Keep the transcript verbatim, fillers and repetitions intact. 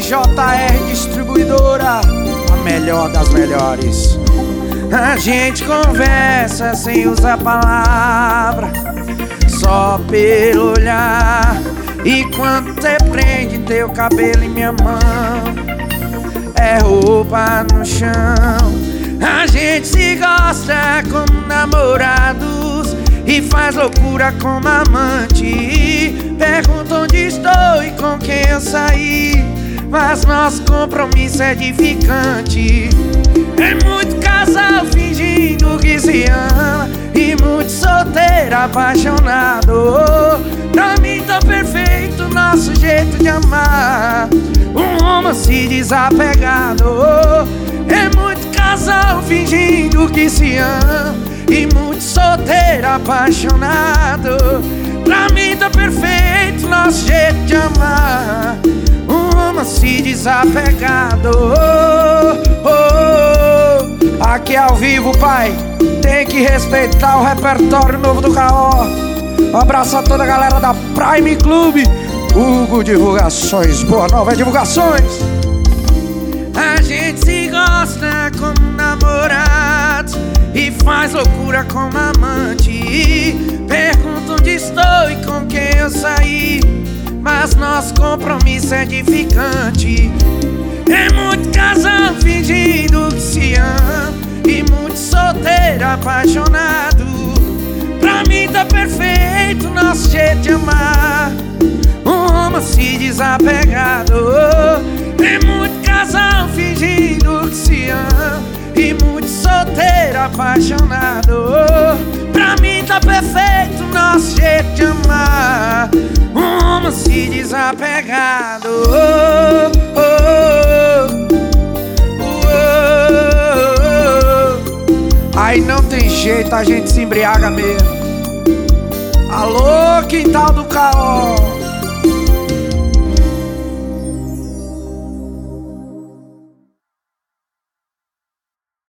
J R Distribuidora, a melhor das melhores. A gente conversa sem usar palavra, só pelo olhar. E quando você prende teu cabelo em minha mão, é roupa no chão. A gente se gosta como namorados e faz loucura como amante. Pergunta onde estou e com quem eu saí, mas nosso compromisso é edificante. É muito casal fingindo que se ama e muito solteiro apaixonado. Pra mim tá perfeito nosso jeito de amar, um romance desapegado. É muito casal fingindo que se ama e muito solteiro apaixonado. Pra mim tá perfeito nosso jeito de amar, um romance desapegado. oh, oh. Aqui é ao vivo, pai, tem que respeitar o repertório novo do K O. Um abraço a toda a galera da Prime Club, Hugo Divulgações. Boa Nova Divulgações. A gente se gosta como namorados e faz loucura como amante. Pergunta onde estou e com quem eu saí, mas nosso compromisso é edificante. É muito casal fingindo que se ama e muito solteiro apaixonado. Pra mim tá perfeito nosso jeito de amar, um romance desapegado. É muito casal fingindo que se ama e muito solteiro apaixonado. Pra mim tá perfeito nosso jeito de amar, um romance desapegado. oh, oh, oh, oh. Aí não tem jeito, a gente se embriaga mesmo. Alô, quintal do K O.